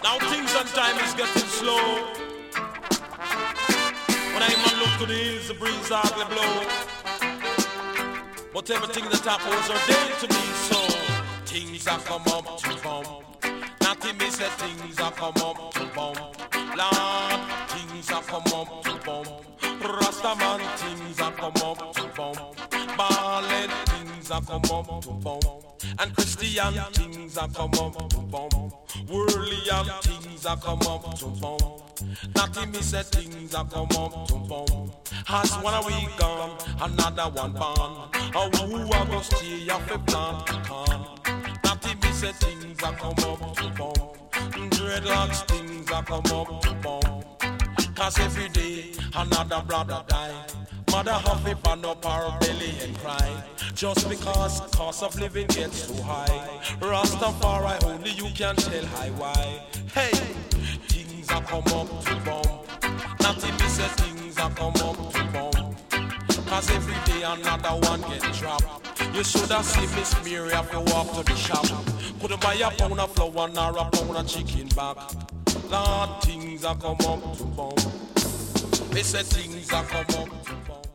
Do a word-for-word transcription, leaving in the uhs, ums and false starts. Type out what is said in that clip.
Now things and time is getting slow. When I man look to the hills, the breeze hardly blow. But everything that happens ordained to be so. Things are come up to bump. Nothing me say things are come up to bump. Lord, things are come up to bump. Rastaman, things are come up to bump. Ballad, things are come up to bump. And Christian, things are come up to bump. Worldly things are come up to bump. Nothing me say things are come up to bump. As one a week gone, another one born. A who a go stay off a plant pecan. Nothing me say things are come up to bump. Dreadlocks things are come up to bump. Cause every day another brother die. Mother have a pan up her belly and cry. Just because cost of living gets so high. Rastafari only you can tell high why. Hey, things are come up to bump. Nothing me say things are come up to bump. Cause every day another one get dropped. You should have seen Miss Mary if you walk to the shop. Couldn't buy a pound of flour nor a pound of chicken back. Lord, things are come up to bump. They say things are come up to bump.